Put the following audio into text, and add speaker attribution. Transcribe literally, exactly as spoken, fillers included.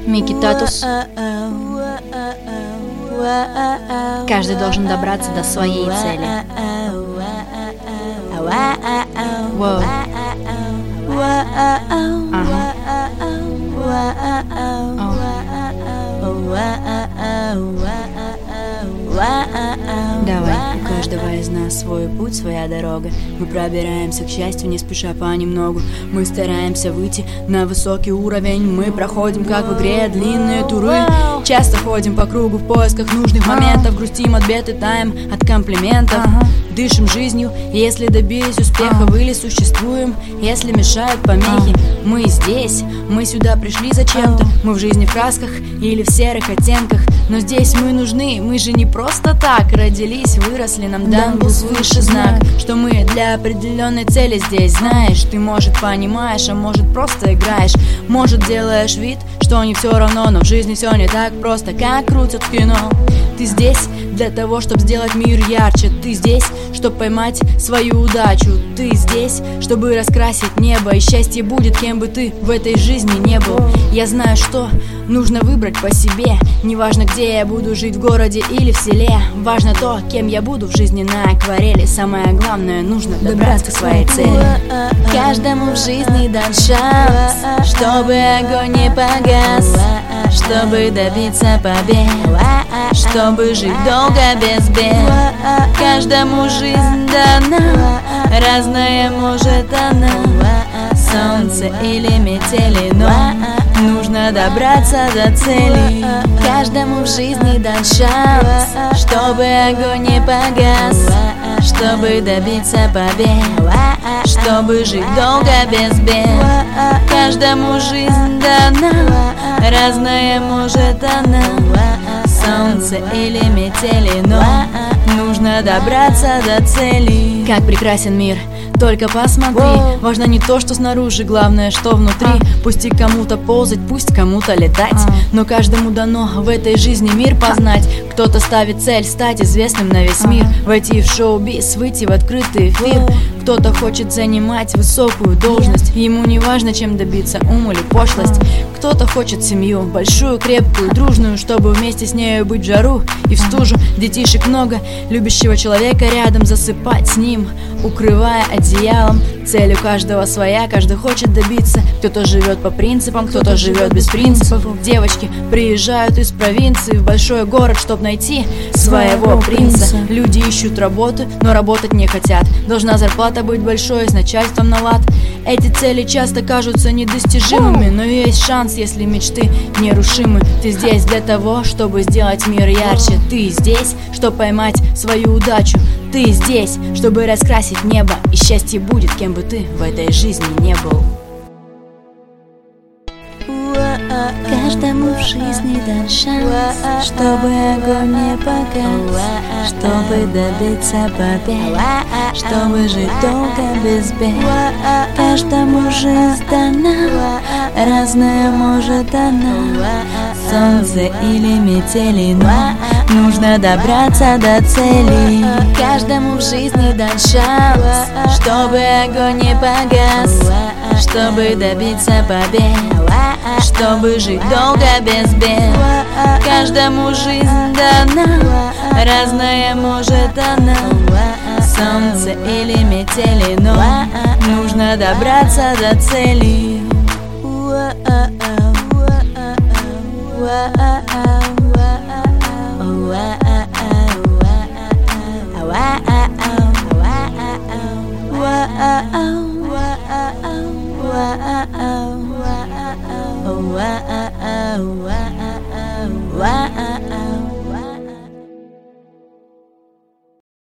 Speaker 1: Микки Татус. Каждый должен добраться до своей цели. Воу. Ага. Давай, у каждого из нас свой путь, своя дорога. Мы пробираемся к счастью, не спеша понемногу. Мы стараемся выйти на высокий уровень. Мы проходим, как в игре, длинные туры. Часто ходим по кругу в поисках нужных моментов. Грустим от бед и таем от комплиментов. Дышим жизнью, если добились успеха. В или существуем, если мешают помехи. Мы здесь, мы сюда пришли зачем-то. Мы в жизни в красках или в серых оттенках. Но здесь мы нужны, мы же не просто так родились, выросли, нам дан был свыше знак, что мы для определенной цели здесь. Знаешь, ты, может, понимаешь, а может, просто играешь. Может, делаешь вид, что не все равно, но в жизни все не так просто, как крутят в кино. Ты здесь для того, чтобы сделать мир ярче. Ты здесь, чтобы поймать свою удачу. Ты здесь, чтобы раскрасить небо. И счастье будет, кем бы ты в этой жизни не был. Я знаю, что нужно выбрать по себе. Неважно, где я буду жить, в городе или в селе. Важно то, кем я буду в жизни на акварели. Самое главное, нужно добраться к своей цели.
Speaker 2: Каждому в жизни дан шанс, чтобы огонь не погас, чтобы добиться побед, чтобы жить долго без бед. Каждому жизнь дана, разная может она, солнце или метели, но нужно добраться до цели. Каждому в жизни дан шанс, чтобы огонь не погас, чтобы добиться побед, чтобы жить долго без бед. Каждому жизнь дана, разная может она, солнце или метели, но нужно добраться до цели.
Speaker 1: Как прекрасен мир, только посмотри. Важно не то, что снаружи, главное, что внутри. Пусть и кому-то ползать, пусть кому-то летать, но каждому дано в этой жизни мир познать. Кто-то ставит цель стать известным на весь мир, войти в шоу-биз, выйти в открытый эфир. Кто-то хочет занимать высокую должность, ему не важно, чем добиться, ум или пошлость. Кто-то хочет семью, большую, крепкую, дружную, чтобы вместе с нею быть в жару и в стужу. Детишек много, любящего человека рядом, засыпать с ним, укрывая одеялом. Цель у каждого своя, каждый хочет добиться. Кто-то живет по принципам, кто-то живет без принципов. Девочки приезжают из провинции в большой город, чтобы найти своего принца. Люди ищут работу, но работать не хотят. Должна зарплата быть большой, с начальством на лад. Эти цели часто кажутся недостижимыми, но есть шанс, если мечты нерушимы. Ты здесь для того, чтобы сделать мир ярче. Ты здесь, чтобы поймать свою удачу. Ты здесь, чтобы раскрасить небо. И счастье будет, кем бы ты в этой жизни не был.
Speaker 2: Каждому в жизни дан шанс, чтобы огонь не погас, чтобы добиться побед, чтобы жить долго без бед. Каждому жизнь дана, разная может она, солнце или метели, но нужно добраться до цели. Каждому в жизни дан шанс, чтобы огонь не погас, чтобы добиться побед, чтобы жить долго без бед. Каждому жизнь дана, разная может она, солнце или метели, но нужно добраться до цели. Wow.